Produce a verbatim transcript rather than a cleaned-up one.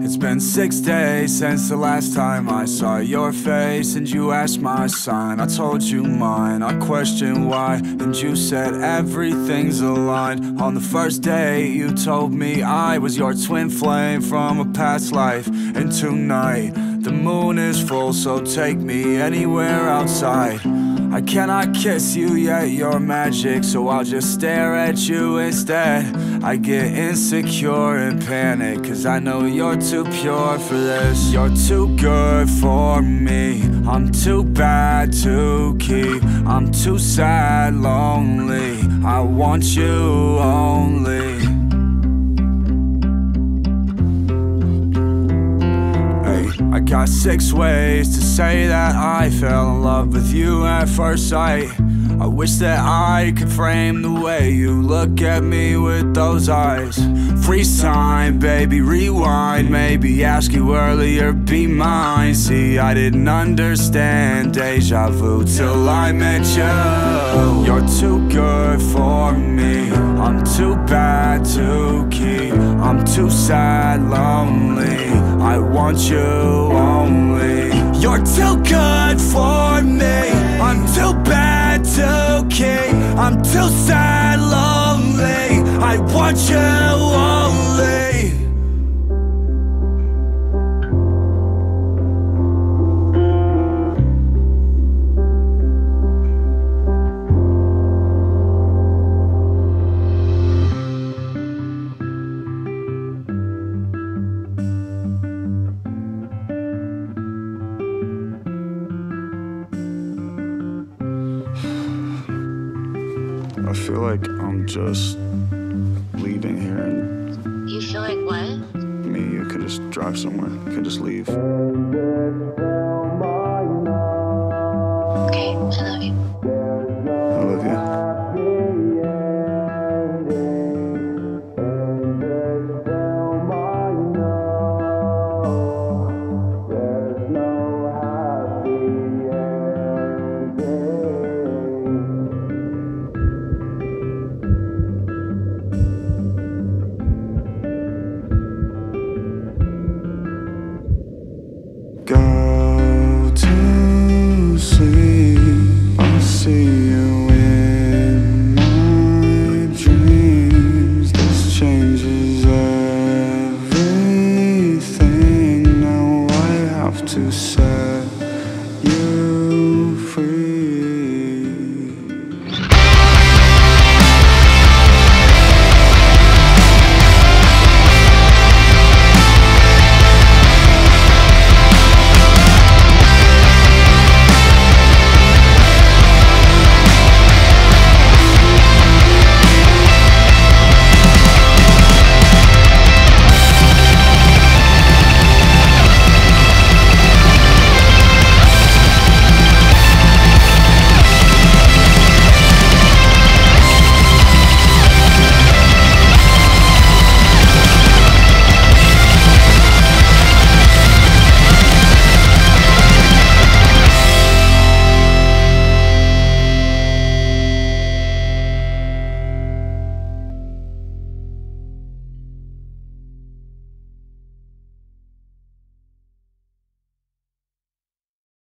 It's been six days since the last time I saw your face and you asked my sign. I told you mine, I questioned why, and you said everything's aligned. On the first day you told me I was your twin flame from a past life. And tonight the moon is full, so take me anywhere outside. I cannot kiss you yet, you're magic, so I'll just stare at you instead. I get insecure and panic, cause I know you're too pure for this. You're too good for me, I'm too bad to keep. I'm too sad, lonely, I want you only. I got six ways to say that I fell in love with you at first sight. I wish that I could frame the way you look at me with those eyes. Freeze time, baby, rewind. Maybe ask you earlier, be mine. See, I didn't understand deja vu till I met you. You're too good for me, I'm too bad to keep. I'm too sad, lonely, I want you only. You're too good for me, I'm too bad to keep. I'm too sad, lonely, I want you only. I feel like I'm just leaving here and... You feel like what? Me, you could just drive somewhere, you could just leave.